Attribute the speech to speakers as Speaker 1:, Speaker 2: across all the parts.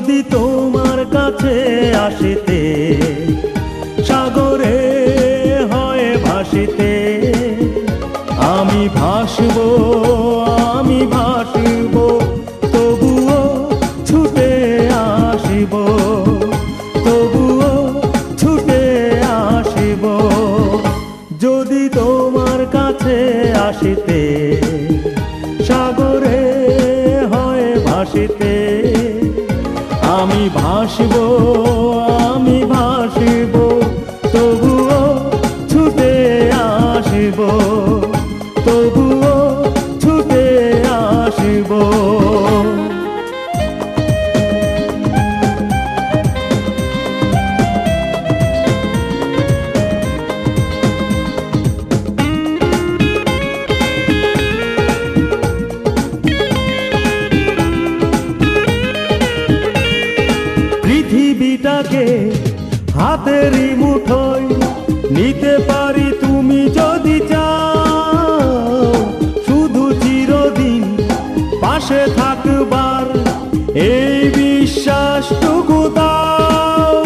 Speaker 1: যদি তোমার কাছে আসিতে সাগরে হয় ভাসিতে, আমি ভাসব, আমি ভাসিব, তবুও ছুটে আসিব, তবুও ছুটে আসিব। যদি তোমার কাছে আসিতে সাগরে হয় ভাসিতে, আমি ভাসব, আমি ভাসিব, তবুও ছুটে আসিব, তবুও ছুটে আসিব। পৃথিবীটাকে হাতেরই মুঠোয় নিতে পারি তুমি যদি চাও, শুধু চিরদিন পাশে থাকবার এই বিশ্বাসটুকু দাও।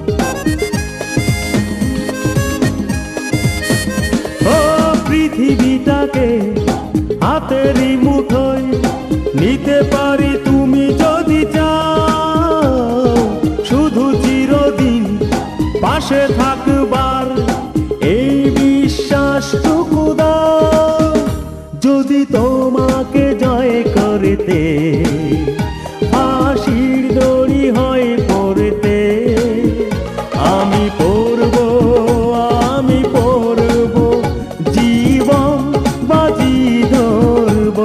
Speaker 1: ও পৃথিবীটাকে হাতেরই মুঠোয় নিতে পারি তুমি যদি চাও, শুধু চিরদিন পাশে থাকবার এই বিশ্বাসটুকু দাও। যদি তোমাকে জয় করতে ফাঁসির দড়ি হয় পড়তে, আমি পড়ব, আমি পড়ব, জীবন বাজি ধরব,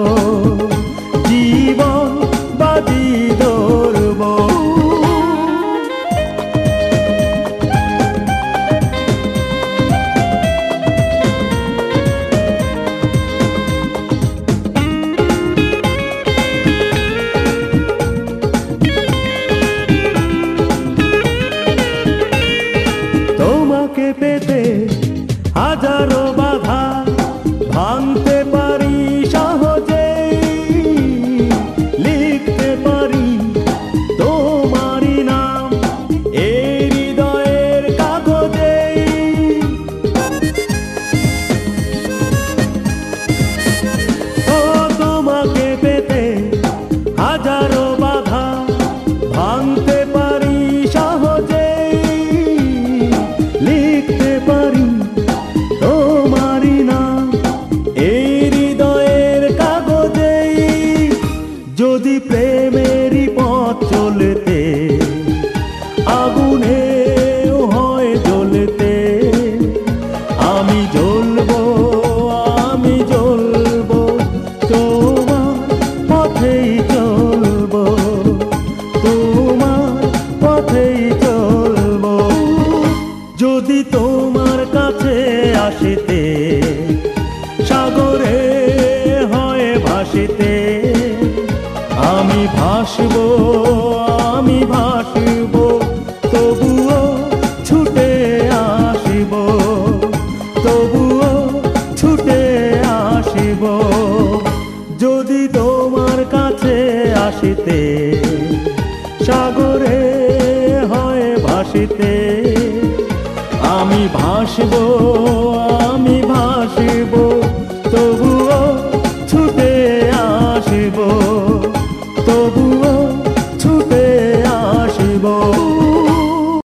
Speaker 1: জীবন বাজি ধরব। তোমাকে পেতে হাজারো বাধা ভাঙতে পারি সহজেই, লিখতে পারি তোমারই নাম এই হৃদয়ের কাগজেই। ও তোমাকে পেতে হাজারো বাধা ভাঙতে পারি সহজেই, লিখতে পারি তোমারই নাম এই হৃদয়ের কাগজেই। যদি প্রেমেরই পথ চলতে আগুনে হয় জ্বলতে, আমি জ্বলব, আমি জ্বলব, তোমার পথেই চলব, তোমার পথেই চলব। যদি তোমার কাছে আসিতে সাগরে হয় ভাসিতে, আমি ভাসব, আমি ভাসিব, তবুও ছুটে আসিব, তবুও ছুটে আসিব। যদি তোমার কাছে আসিতে সাগরে হয় ভাসিতে, আমি ভাসব,